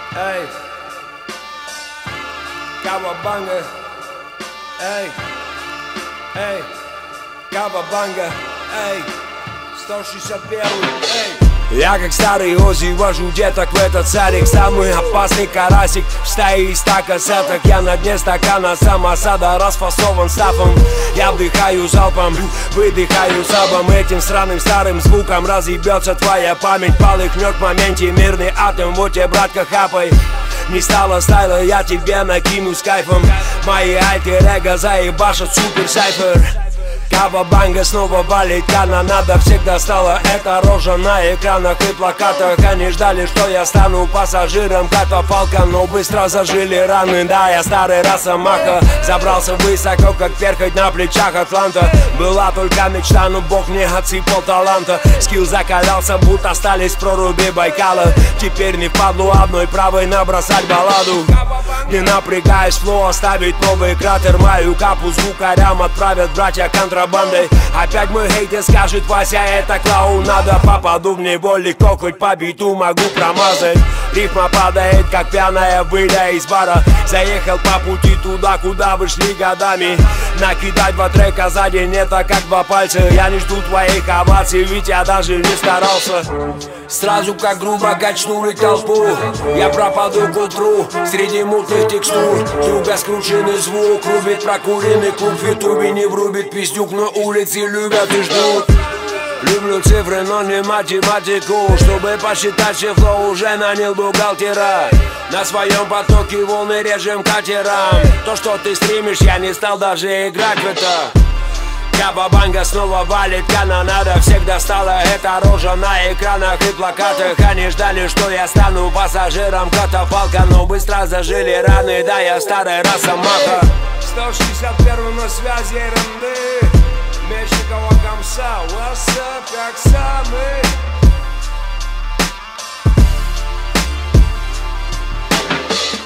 Эй, Кавабанга, эй, Кавабанга, эй, 161, эй. Я как старый Ози вожу деток в этот садик. Самый опасный карасик в стае из 100 кассеток. Я на дне стакана самосада расфасован стафом. Я вдыхаю залпом, выдыхаю сабом. Этим сраным старым звуком разъебется твоя память. Полыхнет в моменте мирный атом. Вот тебе, братка, хапай. Не стало стайла, я тебе накину с кайфом. Мои альтер-эго заебашат супер сайфер. Кавабанга снова валит, канонада всегда стала. Эта рожа на экранах и плакатах. Они ждали, что я стану пассажиром катафалка, но быстро зажили раны. Да, я старый росомаха, забрался высоко, как перхоть на плечах Атланта. Была только мечта, но Бог мне отсыпал таланта. Скилл закалялся, будто остались в проруби Байкала. Теперь не впадлу одной правой набросать балладу. Не напрягаясь, флоу оставить новый кратер. Мою капу звукарям отправят братья контрабандой. Опять мой хейтер скажет: Вася, это клоунада. Попаду в него легко, хоть по биту могу промазать. Рифма падает, как пьяная, выйдя из бара. Заехал по пути туда, куда вышли годами. Накидать 2 трека за день — это как 2 пальца. Я не жду твоих оваций, ведь я даже не старался. Сразу как грубо качнули толпу. Я пропаду к утру среди мутных текстур. Туго скрученный звук рубит прокуренный клуб. В ютубе не врубит пиздюк, но улицы любят и ждут. Люблю цифры, но не математику. Чтобы посчитать все флоу, уже нанял бухгалтера. На своем потоке волны режем катером. То, что ты стримишь, я не стал даже играть в это. Кавабанга снова валит, канонада всегда стала. Эта рожа на экранах и плакатах. Они ждали, что я стану пассажиром катафалка, но быстро зажили раны. Да, я старый росомаха. 161 на связи РНД. Мечникова комса, what's up, как самый.